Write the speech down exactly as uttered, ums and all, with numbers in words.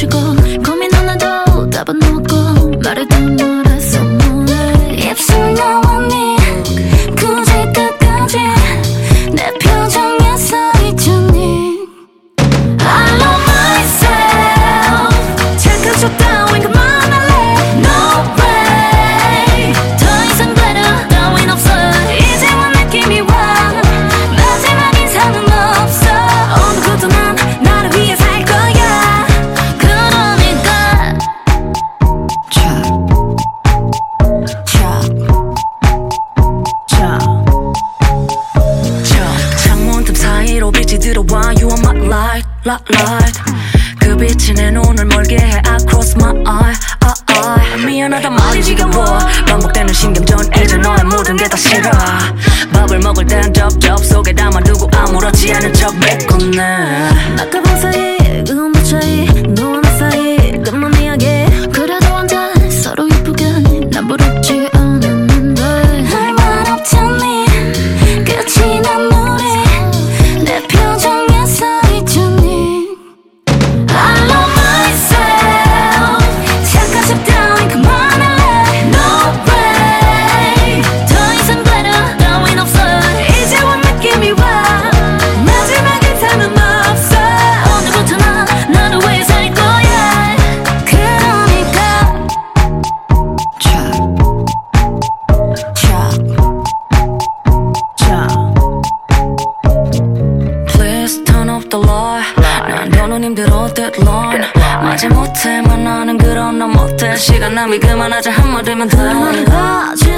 멈추고 고민 하나도 답은 없고 말해도 뭐라 소문을 입술 나왔니 굳이 끝까지 내 표정에 써있잖니 I love myself 착한 척 따윈 그만할래 No way 더 이상 better 따윈 없어 이제와 느낌이 와 마지막 인사는 없어 오늘부터 난 나를 위해 살 거야 그러니까 창문 틈 사이로 빛이 들어와 You are my light, light, light 그 빛이 내 눈을 멀게 해 I cross my eye, eye, eye 미안하단 말이 지겨워 반복되는 신경전 이제 너의 모든 게 다 싫어 밥을 먹을 땐 접접 속에 담아두고 아무렇지 않은 척 메꾸네 아까 본 사이 그건 뭐 차이 너와 나 사이 끝만 이야기 그래도 혼자 서로 이쁘게 난 부럽지 않았는데 할 말 없잖니 끝이 난 우리 내 표정에 써있잖니 I love myself 착한 척 따윈 그만할래 No way 더 이상 better 따윈 없어 이제와 느낌이 와 마지막 인사는 없어 오늘부터 난 너를 위해 살 거야 그러니까 Please turn off the light 난 더는 힘들어 deadline 마지못해 만나는 그런 너 못해 시간 낭비 그만하자 한마디면 돼